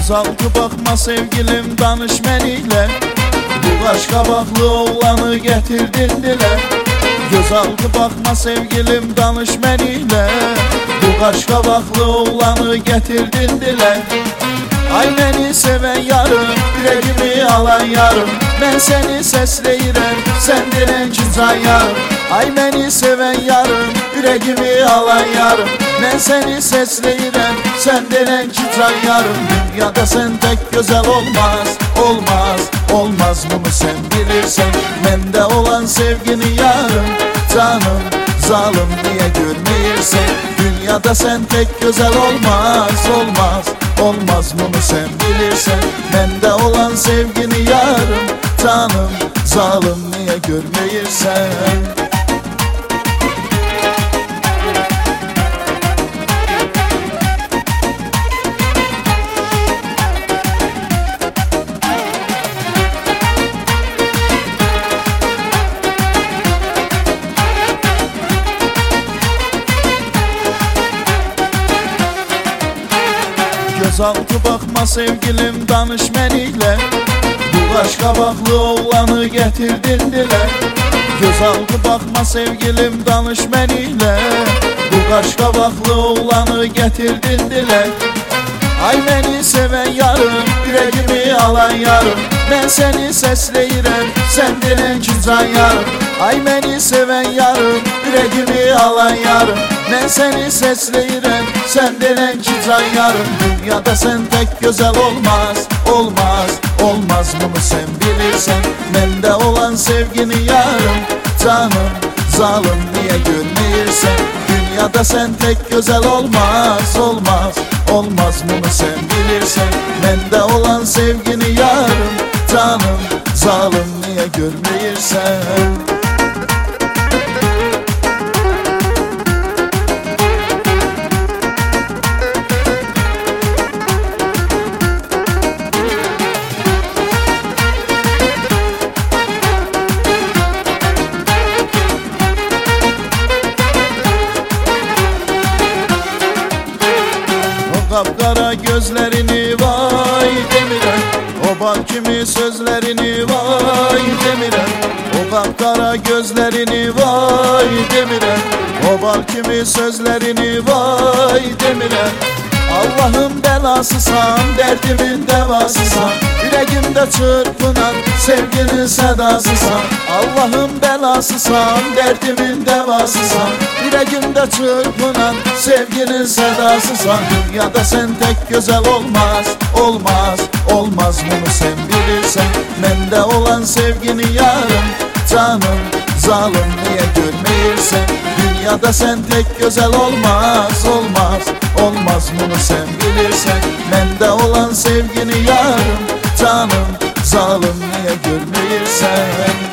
Gözaltı bakma sevgilim, danış mənimlə. Bu qaş qabaqlı oğlanı gətirdin dilə. Gözaltı bakma sevgilim, danış mənimlə. Bu qaş qabaqlı oğlanı gətirdin dilə. Ay məni sevən yarım, ürəyimi alan yarım. Mən səni səsləyirəm, sən denən ki can yarım. Ay məni sevən yarım, ürəyimi alan yarım. Mən səni səsləyirəm, sən denən ki can yarım. Dünyada sən tək gözəl olmaz, olmaz, olmaz, bunu sən bilirsən. Məndə olan sevgini yarım, canım, zalım niyə görməyirsən? Dünyada sən tək gözəl olmaz, olmaz, olmaz, bunu sen bilirsen. Məndə olan sevgini yarım, canım, zalım niye görmeyirsen? Gözaltı bakma sevgilim, danış mənimlə. Bu qaş qabaqlı oğlanı gətirdin dilə. Gözaltı bakma sevgilim, danış mənimlə. Bu qaş qabaqlı oğlanı gətirdin dilə. Ay məni sevən yarım, ürəyimi alan yarım. Mən səni səsləyirəm, sən denən ki can yarım. Ay məni sevən yarım, ürəyimi alan yarım. Mən səni səsləyirəm, sən denən ki can yarım. Dünyada sən tək gözəl olmaz, olmaz, olmaz, bunu sən bilirsən. Məndə olan sevgini yarım, canım, zalım niyə görməyirsən? Dünyada sən tək gözəl olmaz, olmaz, olmaz, bunu sen bilirsen. Məndə olan sevgini yarım, canım, zalım niye görmeyirsen? Kapkara gözlerini vay demirəm, o bal kimi sözlerini vay demirəm. O kapkara gözlerini vay demirəm, o bal kimi sözlerini vay demirəm. Allah'ın belasısan, derdimin devasısan, yüreğimde çırpınan sevginin sedasısan. Allah'ın belasısan, derdimin devasısan, yüreğimde çırpınan sevginin sedasısan. Dünyada sen tek güzel olmaz, olmaz, olmaz, bunu sen bilirsen. Məndə olan sevgini yarım, canım, zalım niye görmeyirsen? Dünyada sen tek güzel olmaz, olmaz, olmaz, bunu sen bilirsen. Məndə olan sevgini yarım, canım, zalım niye görmeyirsen?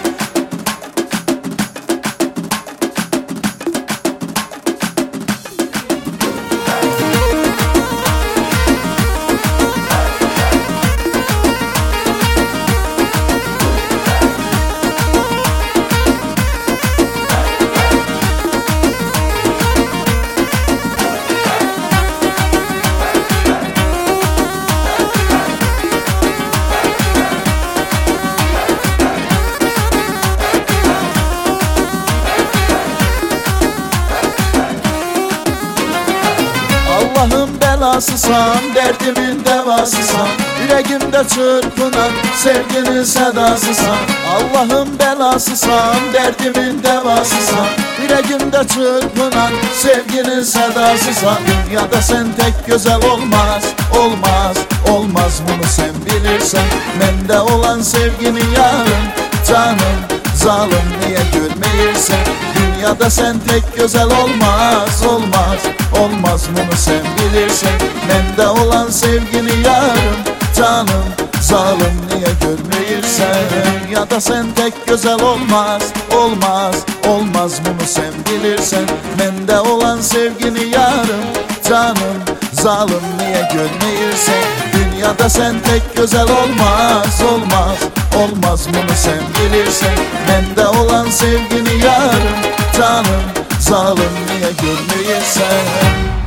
Allah'ın belasısan, derdimin devasısan, yüreğimde çırpınan sevginin sedasısan. Allah'ın belasısan, derdimin devasısan, yüreğimde çırpınan sevginin sedasısan. Dünyada sen tek güzel olmaz, olmaz, olmaz, bunu sen bilirsen. Məndə olan sevgini yarım, canım, zalım niye görmeyirsen? Dünyada sen tek güzel olmaz, olmaz, olmaz, bunu sen bilirsen. Məndə olan sevgini yarım, canım, zalım niye görmeyirsen? Dünyada sen tek güzel olmaz, olmaz, olmaz, bunu sen bilirsen. Məndə olan sevgini yarım, canım, zalım niye görmeyirsen? Dünyada sen tek güzel olmaz, olmaz, olmaz, bunu sen bilirsen. Məndə olan sevgini yarım, canım, zalım niye görmeyirsen?